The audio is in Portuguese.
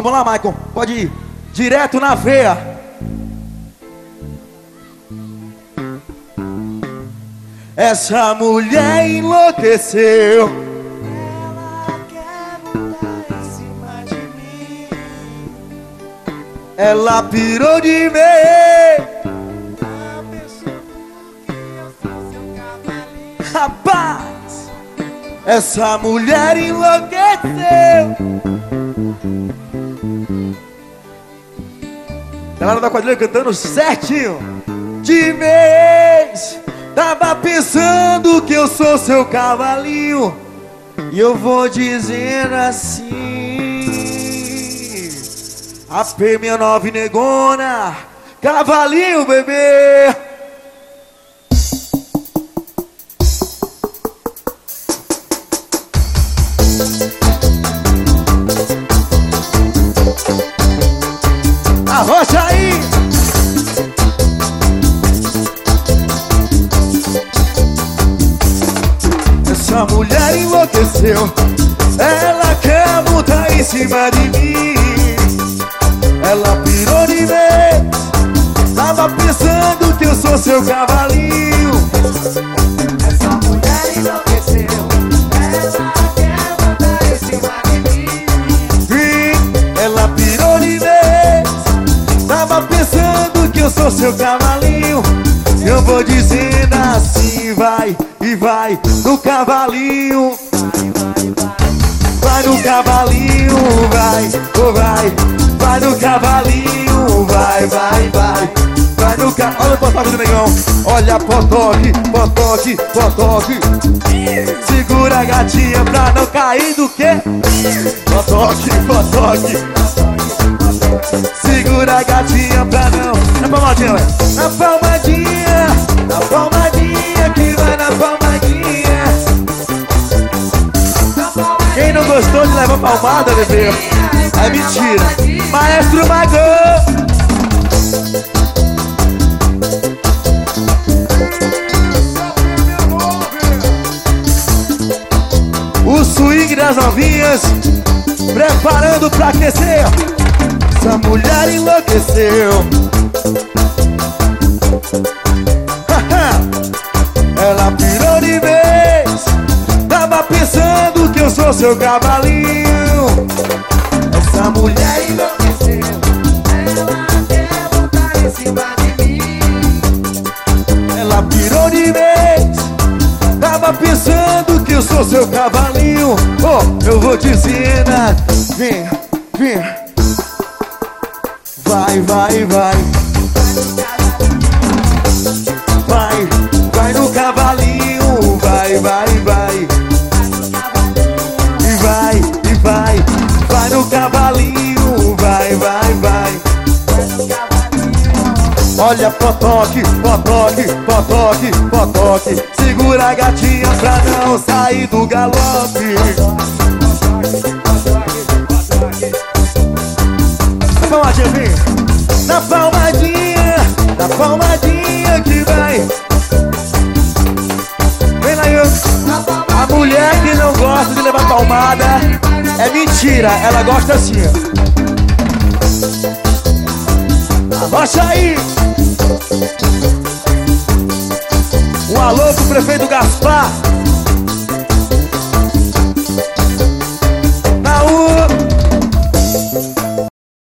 Vamos lá, Maicon, pode ir. Direto na veia. Essa mulher enlouqueceu. Ela quer montar em cima de mim. Ela pirou de vez. Tá pensando que eu sou seu cavalinho. Rapaz, essa mulher enlouqueceu. Galera da quadrilha cantando certinho. De vez, tava pensando que eu sou seu cavalinho. E eu vou dizendo assim: a P69 negona, cavalinho, bebê. Arrocha aí! Essa mulher enlouqueceu. Ela quer montar em cima de mim. Ela pirou de vez. Tava pensando que eu sou seu cavalinho. Essa mulher enlouqueceu. Ela quer montar em cima de mim. Vim, ela pirou de vez. Tava pensando que eu sou seu cavalinho. Eu vou dizendo assim, vai e vai no cavalinho. Vai no cavalinho, vai, oh vai. Vai no cavalinho, vai, vai, vai. Vai no cavalinho, olha o potoque do negão. Olha potoque, potoque, potoque. Segura a gatinha pra não cair do quê? Potoque, potoque. Segura a gatinha pra não. Na palmadinha, ué. Na palmadinha, na palmadinha, que vai na palmadinha. Quem não gostou de levar palmada, bebê? É mentira. Maestro Magão. O swing das novinhas, preparando pra aquecer. Essa mulher enlouqueceu. Ela pirou de vez. Tava pensando que eu sou seu cavalinho. Essa mulher enlouqueceu. Ela quer montar em cima de mim. Ela pirou de vez. Tava pensando que eu sou seu cavalinho. Oh, eu vou dizendo, vem, vem. Vai, vai, vai. Vai, vai no cavalinho. Vai, vai, vai. E vai, e vai. Vai no cavalinho. Vai, vai, vai. Olha potoque, potoque, potoque, potoque. Segura a gatinha pra não sair do galope. Na palmadinha, vem. Na palmadinha, na palmadinha que vai. Vem lá, eu. A mulher que não gosta de levar palmada é mentira, ela gosta assim. Abaixa aí. Um alô pro prefeito Gaspar.